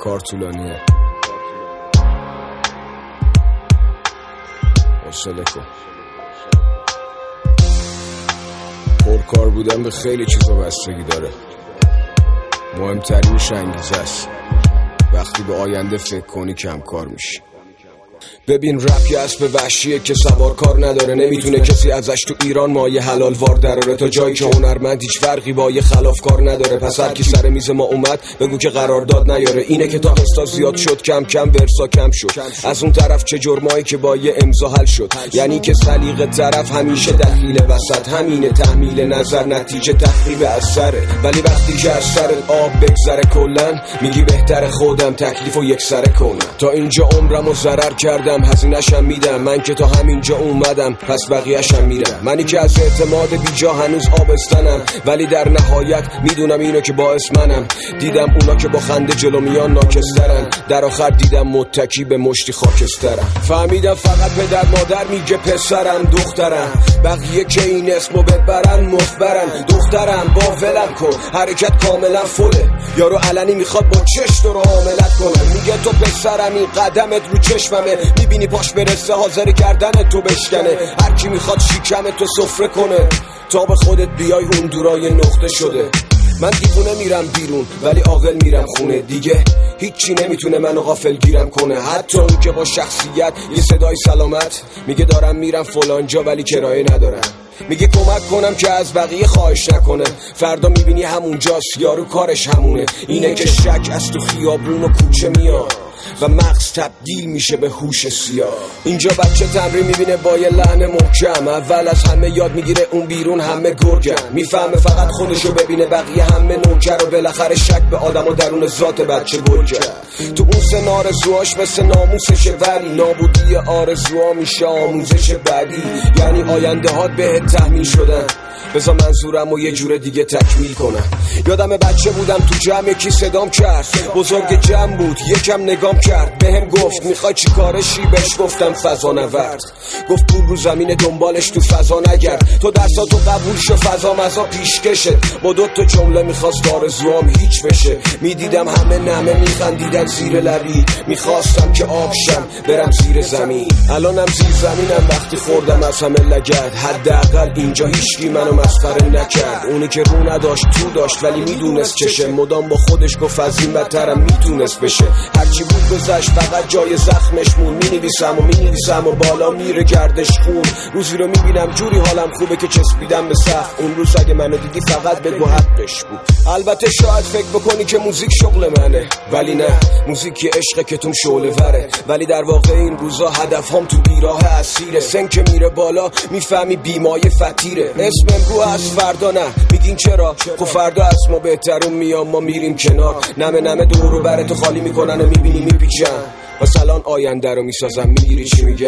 کار طولانیه. حوصله کن. پرکار بودن به خیلی چیزا بستگی داره. مهمترینش انگیزه است. وقتی به آینده فکر کنی کم کار میشی. ببین رپ یه اسب وحشیه که سوار کار نداره. نمیتونه کسی ازش تو ایران مایه حلال وار دراره. تا جایی که هنرمند هیچ فرقی با یه خلاف کار نداره. پس هر کی سر میز ما اومد بگو که قرارداد نیاره. اینه که تا قسطا زیاد شد کم کم ورسا کم شد. از اون طرف چه جرمایی که با یه امضا حل شد. یعنی که سلیقه طرف همیشه دخیل وسط. همینه تحمیل نظر نتیجه تخریب اثره. ولی وقتی که از سر آب بگذره کلن میگی بهتر خودم تکلیفو یک سره کنم. تا اینجا عمرمو ضرر کردم هزینه‌شم میدم. من که تا همینجا اومدم پس بقیه‌شم میرم. منی که از اعتماد بیجا هنوز آبستنم. ولی در نهایت میدونم اینو که باعث منم. دیدم اونا که با خنده جلو میان ناکسترن. در آخر دیدم متکی به مشتی خاکسترم. فهمیدم فقط پدر مادر میگه پسرم دخترم. بقیه که این اسمو ببرن مخبرن. دخترم با ولم کن حرکت کاملا فله. یارو علنی میخواد با چشت رو حاملت کنه. میگه تو پسرمی قدمت رو چشممه. میبینی پاش برسه حاضر کردن تو بشکنه. هر کی میخواد شیکم تو سفره کنه. تا به خودت بیای اون دورای نقطه شده. من دیوونه میرم بیرون ولی عاقل میرم خونه. دیگه هیچی نمیتونه منو غافل گیرم کنه. حتی اون که با شخصیت یه صدای سلامت میگه دارم میرم فلان جا ولی کرایه ندارم. میگه کمک کنم که از بقیه خواهش نکنه. فردا میبینی همونجاست یارو کارش همونه. اینه که شک از تو خیابون و کوچه میاد و مغز تبدیل میشه به هوش سیاه. اینجا بچه تمرین میبینه با یه لحن محکم. اول از همه یاد میگیره اون بیرون همه گرگن. میفهمه فقط خودشو ببینه بقیه همه نوکر. و بالاخره شک به آدم و درون ذات بچه گل کرد. تو اون سن آرزوهاش مثل ناموسشه ولی نابودی آرزوها میشه آموزش بعدی. یعنی آینده هات بهت تحمیل شدن. بذار منظورم و یه جور دیگه تکمیل کنم. یادم بچه بودم تو جمع یکی صدام کرد. بزرگ جمع بود یکم نگام کرد. بهم گفت میخوای چی کارشی؟ بهش گفتم فضا نورد. گفت پول رو زمین دنبالش تو فضا نگرد. تو درساتو قبول شو فضا مزا پیشکشت. با دو تا جمله میخواست آرزوام هیچ بشه. میدیدم همه نمه میخندیدن زیر لبی. میخواستم که آبشم برم زیر زمین. الانم زیر زمینم وقتی خوردم از همه لگد. حداقل اینجا هیچکی منو مسخره نکرد. اونی که رو نداشت تو داشت ولی میدونست چشه. مدام با خودش گفت از این بدترم میتونست بشه. هرچی بود گذشت فقط جای زخمش مون. مینویسم و بالا میره گردش خون. روزی رو میبینم جوری حالم خوبه که چسبیدم به سقف. اون روز اگه منو دیدی فقط بگو حقش بود. البته شاید فکر بکنی که موزیک شغل منه ولی نه. موزیک عشقه که توم شعله وره. ولی در واقع این روزا هدفم تو بیراه اسیره. سن که میره بالا میفهمی بیمایه فتیره. اسمم رو از فردا نه. میگین چرا؟ خب فردا از ما بهترون میام ما میریم کنار. نمه دورو براتو خالی میکنن و میبینی میپیچن. مثلا آینده رو میسازم. میگیری چی میگم؟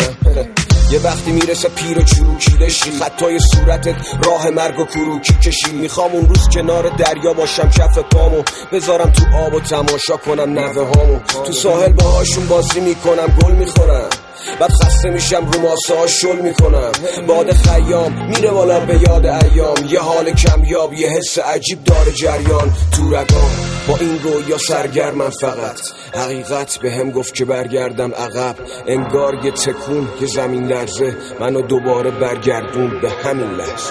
یه وقتی میرسه پیر و چروکیده شی. خطای صورتت راه مرگ و کروکی کشی. میخوام اون روز کنار دریا باشم کف پامو بذارم تو آب و تماشا کنم نوه هامو. تو ساحل باهاشون بازی میکنم گل میخورم. بعد خسته میشم رو ماسه ها شل میکنم. باد خیام میره بالا به یاد ایام. یه حال کمیاب یه حس عجیب داره جریان. تو رگام با این رویا سرگرمم فقط. حقیقت به هم گفت که برگردم عقب. انگار یه تکون یه زمین لرزه منو دوباره برگردون به همین لحظه.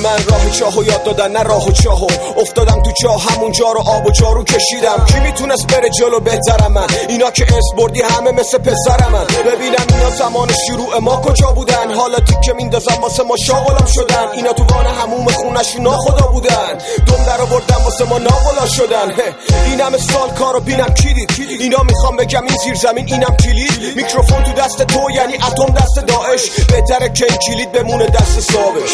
من راه چاهو یاد دادن نه راه و چاهو، افتادم تو چاه همونجا رو آب و جارو کشیدم. کی میتونست بره جلو بهترم من؟ اینا که اس بردی همه مثل پسرم من. ببینم اینا زمان شروع ما کجا بودن، حالا تیکه میندازم واسه ما شاغلم شدن. اینا تو وان هموم خونشون ناخدا بودن، دم در آوردن واسه ما ناغلا شدن. این همه سال کارو بینم کی دید؟ اینا میخوام بگم این زیر زمین اینم کلید. میکروفون تو دست تو یعنی اتم دست داعش، بهتره که این کلید بمونه دست صابش.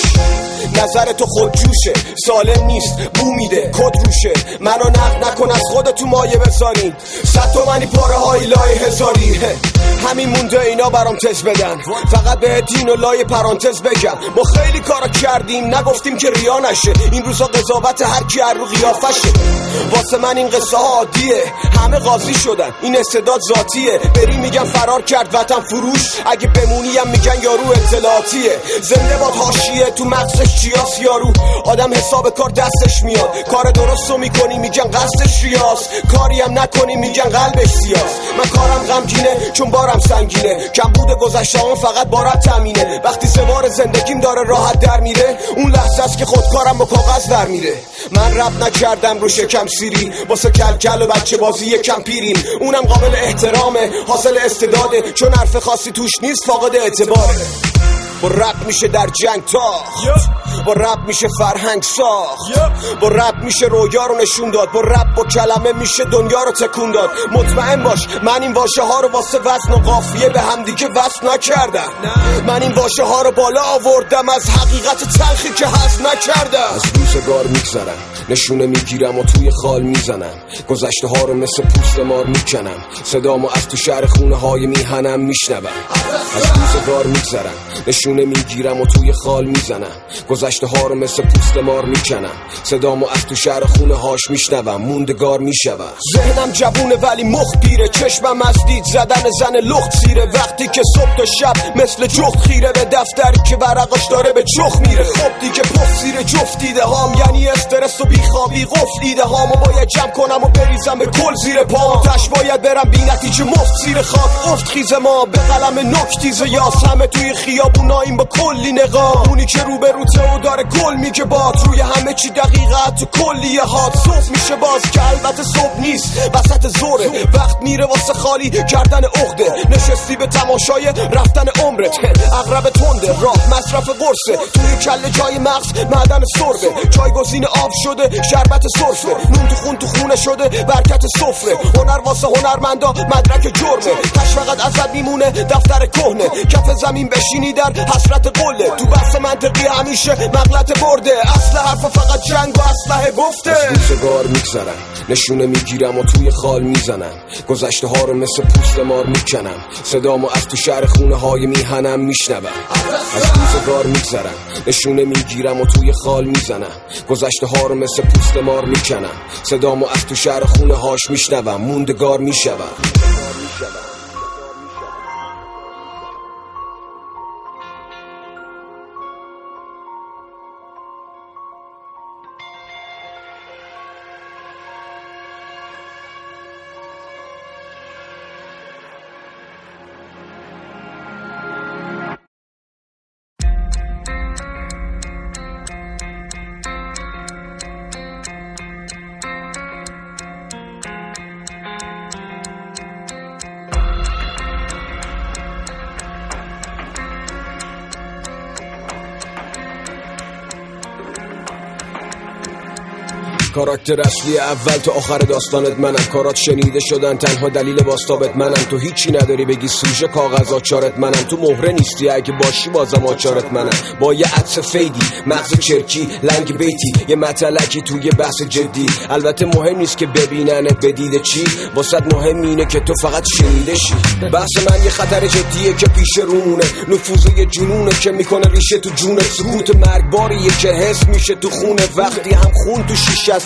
نظر تو خود جوشه، سالم نیست، بو میده، کد روشه. منو نقد نکن از خودتو مایه بذارین، 100 تومنی پاره های لای هزاری. همین مونده اینا برام تز بدن، فقط به دین و لای پرانتز بگم ما خیلی کارا کردیم نگفتیم که ریا نشه. این روزا قضاوت هر کی رو قیافشه، واسه من این قصه ها عادیه. همه قاضی شدن، این استعداد ذاتیه. بری میگن فرار کرد وطن فروش، اگه بمونیم میگن یارو اطلاعاتیه. زنده باد حاشیه تو مغزش چیاس یارو، آدم حساب کار دستش میاد. کار درستو میکنی میگن قصدش ریاست، کاری هم نکنی میگن قلبش سیاست. من کارم غمگینه چون بارم سنگینه، کم بوده گذشته‌ام فقط بارت تامینه. وقتی سوار زندگیم داره راحت در میره، اون لحظه است که خودکارم با کاغذ در میره. من رپ نکردم رو شکم سیری، واسه کلکل و بچه بازی یکم پیریم. اونم قابل احترامه، حاصل استعداده، چون حرف خاصی توش نیست فاقد اعتباره. با رپ میشه در جنگ تاخت، با رپ میشه فرهنگ ساخت، با رپ میشه رویا رو نشون داد، با رپ با کلمه میشه دنیا رو تکون داد. مطمئن باش من این واژه ها رو واسه وزن و قافیه به هم دیگه وصل نکردم. من این واژه ها رو بالا آوردم از حقیقت تلخی که هست نکردم. از روزگار میگذرم، نشونه میگیرم و توی خال میزنم. گذشته ها رو مثل پوست مار میکنم، صدامو از تو شهر خونه های میهنم میشنوم. از روزگار میگذرم، نشونه میگیرم و توی خال میزنم. گذشته ها رو مثل پوست مار میکنم، صدامو از تو شهر خونه هاش میشنوم. موندگار میشوم. ذهنم جوونه ولی مخ پیره، چشمم از دید زدن زن لخت سیره. وقتی که صبح تا شب مثل جخت خیره به دفتری که ورقاش داره به چخ میره. خب دیگه پف زیر جفت دیده هام، یعنی استرس و بیخوابی قفل دیده هامو باید جمع کنم و بریزم به کل زیر پام. تش باید برم بی نتیجه مفت زیر خاک. افت خیز ما به قلم نکتیز یاس، همه توی خیابوناییم با کلی نقاب. اونی که رو به روته و داره گل میگه باد، روی همه چی دقیقه تو کلیه هات. صبح میشه باز که البته صبح نیست، وسط زوره. وقت میره واسه خالی کردن عقده، نشستی به تماشای رفتن عمرت. اغرب تنده راه مصرف قرصه، توی کله جای مغز معدن سربه. جایگزین آب شده شربت سرفه، نون تو خون تو خونه شده برکت سفره. هنر واسه هنرمندا مدرک جرمه، کش فقط ازت میمونه دفتر کهنه. کف زمین بشینی در حسرت قله، تو بحث منطقی همیشه مغلط برده. اصل حرف فقط جنگ و اسلحه گفته. از روزگار میگذرم، نشونه میگیرم و توی خال میزنم. گذشته ها رو مثل پوست مار میکنم، صدامو از تو شهر خونه های میهنم میشنوم. از روزگار میگذرم، نشونه میگیرم و توی خال میزنم. گذشته ها رو مثل پوست مار میکنم، صدامو از تو شهر خونه هاش میشنوم. موندگار میشوم. کاراکتر اصلی اول تا آخر داستانت منم. کارات شنیده شدن تنها دلیل باستابت منم. تو هیچی نداری بگی سوژه کاغذ آچارت منم. تو مهره نیستی اگه باشی بازم آچارت منم. با یه عطس فیدی مغز چرکی لنگ بیتی یه مطلقی توی بحث جدی. البته مهم نیست که ببیننت بدیده چی، واسط مهم اینه که تو فقط شنیده شی. بحث من یه خطر جدیه که پیش رونه، نفوذ یه جنونه که میکنه ریشه تو جونه. سکوت مرگباریه که حس میشه تو خونه، وقتی هم خون تو شیشه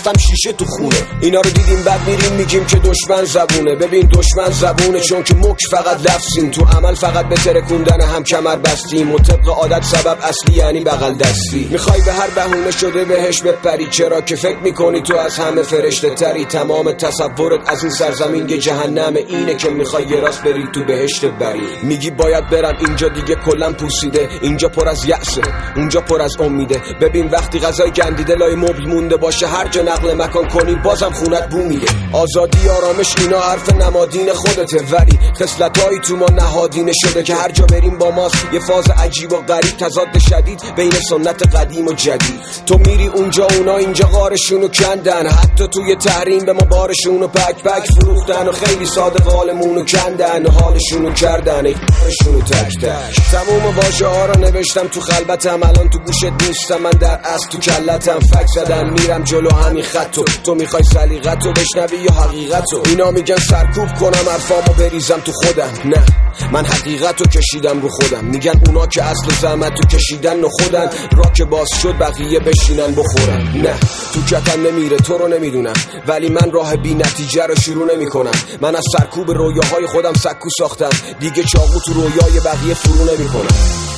بستم شیشه تو خونه. اینا رو دیدیم بعد میریم میگیم که دشمن زبونه. ببین دشمن زبونه چون که مک فقط لفظیم، تو عمل فقط به ترکوندن هم کمر بستیم و طبق عادت سبب اصلی یعنی بغل دستی. میخوای به هر بهونه شده بهش بپری، چرا که فکر میکنی تو از همه فرشته تری. تمام تصورت از این سرزمین یه جهنم، اینه که میخوای یه راست بری تو بهشت بری. میگی باید برم اینجا دیگه کلم پوسیده، اینجا پر از یأسه اونجا پر از امیده. ببین وقتی غذای گندیده لای مبل مونده باشه، هر جا نقل مکان کنی بازم خونت بو میده. آزادی آرامش اینا حرف نمادین خودته، ولی خصلتایی تو ما نهادینه شده که هر جا بریم با ماست یه فاز عجیب و غریب، تضاد شدید بین سنت قدیم و جدید. تو میری اونجا اونا اینجا غارشونو کندن، حتی توی تحریم به ما بارشونو پک پک فروختن و خیلی ساده قالمونو کندن و حالشونو کردن ایشونو تک تک. تموم واژه ها رو نوشتم تو خلبتم، الان تو گوشت نیستم، من در اصل تو کلتم. فک زدم میرم جلو همین خطو، تو میخوای سلیقتو بشنوی یا حقیقتو؟ اینا میگن سرکوب کنم حرفامو بریزم تو خودم، نه من حقیقتو کشیدم رو خودم. میگن اونا که اصل زحمتو کشیدن و خودن، را که باز شد بقیه بشینن بخورن. نه تو کتم نمیره تو رو نمیدونم، ولی من راه بی نتیجه رو شروع نمی کنم. من از سرکوب رویاهای خودم سکو ساختم، دیگه چاقو تو رویای بقیه فرو نمی کنم.